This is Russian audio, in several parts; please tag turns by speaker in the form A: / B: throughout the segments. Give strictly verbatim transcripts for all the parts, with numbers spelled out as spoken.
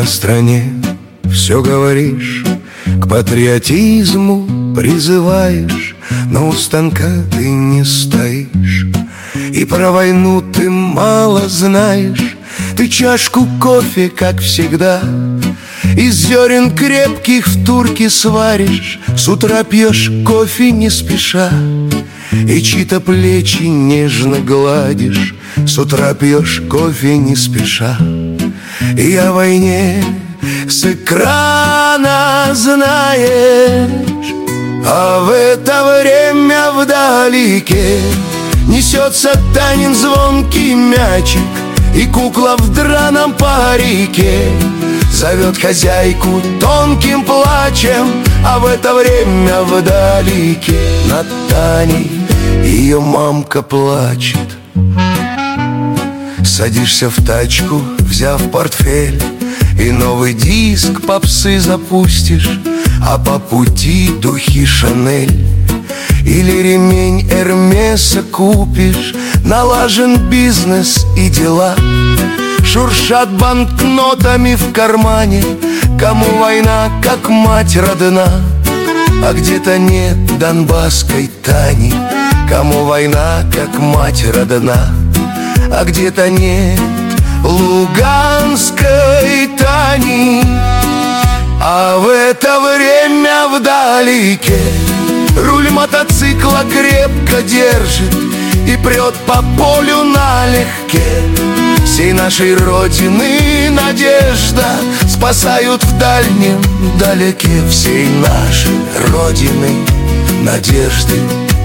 A: о стране все говоришь, к патриотизму призываешь, но у станка ты не стоишь. И про войну ты мало знаешь. Ты чашку кофе, как всегда, из зерен крепких в турке сваришь. С утра пьешь кофе не спеша и чьи-то плечи нежно гладишь. С утра пьешь кофе не спеша. И о войне с экрана знаешь, а в это время вдалеке несется Танин звонкий мячик, и кукла в драном парике зовет хозяйку тонким плачем. А в это время вдалеке над Таней ее мамка плачет. Садишься в тачку, взяв портфель, и новый диск попсы запустишь, а по пути духи Шанель или ремень Эрмеса купишь. Налажен бизнес и дела шуршат банкнотами в кармане. Кому война, как мать родна, а где-то нет донбасской Тани. Кому война, как мать родна, а где-то нет луганской Тани. А в это время вдалеке руль мотоцикла крепко держит и прет по полю налегке. Всей нашей Родины надежда спасают в дальнем далеке. Всей нашей Родины надежды.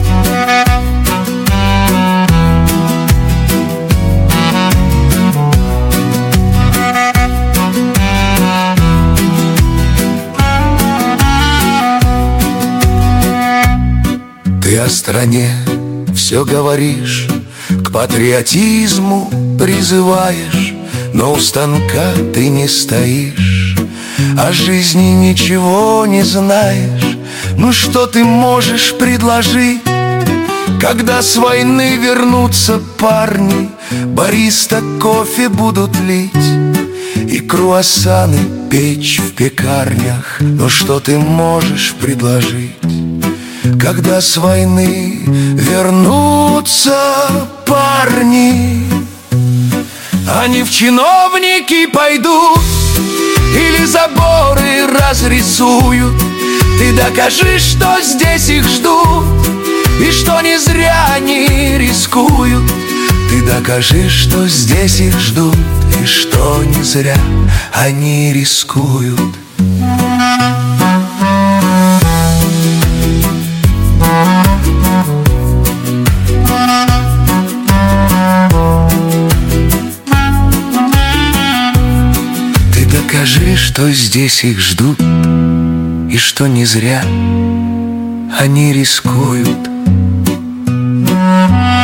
A: Ты о стране все говоришь, к патриотизму призываешь, но у станка ты не стоишь, о жизни ничего не знаешь. Ну что ты можешь предложить, когда с войны вернутся парни? Бариста кофе будут лить и круассаны печь в пекарнях. Ну что ты можешь предложить, когда с войны вернутся парни? Они в чиновники пойдут или заборы разрисуют. Ты докажи, что здесь их ждут и что не зря они рискуют. Ты докажи, что здесь их ждут и что не зря они рискуют. Докажи, что здесь их ждут и что не зря они рискуют.